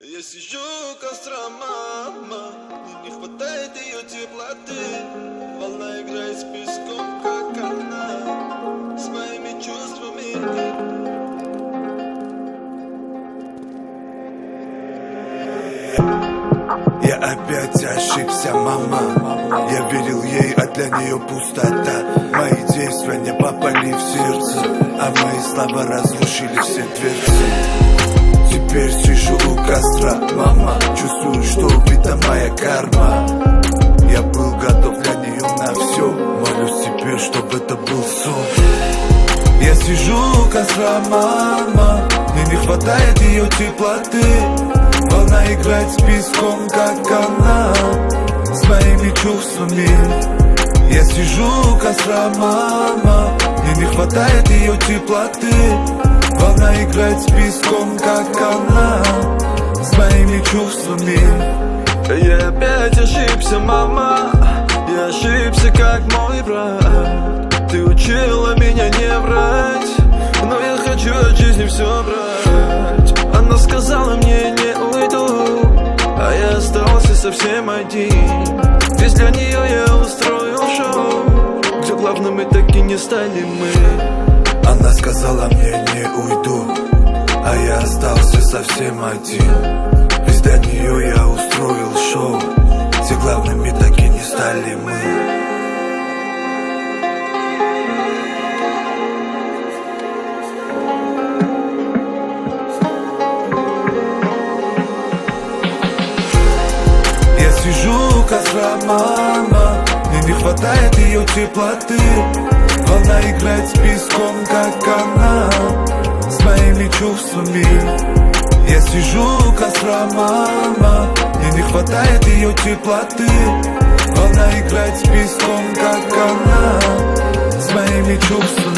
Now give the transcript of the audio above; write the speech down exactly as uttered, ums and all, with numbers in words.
Я сижу у костра, мама, мне не хватает ее теплоты. Волна играет с песком, как она, с моими чувствами. Я опять ошибся, мама. Я верил ей, а для нее пустота. Мои действия не попали в сердце, а мои слова разрушили все дверцы. Теперь сижу у костра, мама, чувствую, что убита моя карма. Я был готов для нее на все, молюсь теперь, чтобы это был сон. Я сижу у костра, мама, мне не хватает ее теплоты. Волна играет с песком, как она, с моими чувствами. Я сижу у костра, мама, мне не хватает ее теплоты. Волна играет с песком, как она, с моими чувствами. Я опять ошибся, мама, я ошибся, как мой брат. Ты учила меня не врать, но я хочу от жизни все брать. Она сказала мне не уйду, а я остался совсем один. Ведь для нее я устроил шоу, где главными так и не стали мы. Она сказала мне не уйду, а я остался совсем один. Ведь для нее я устроил шоу, где главными так и не стали мы. Я сижу у костра, мама, мне не хватает ее теплоты. Волна играет с песком, как она, с моими чувствами. Я сижу у костра, мама, мне не хватает ее теплоты. Волна играет с песком, как она, с моими чувствами.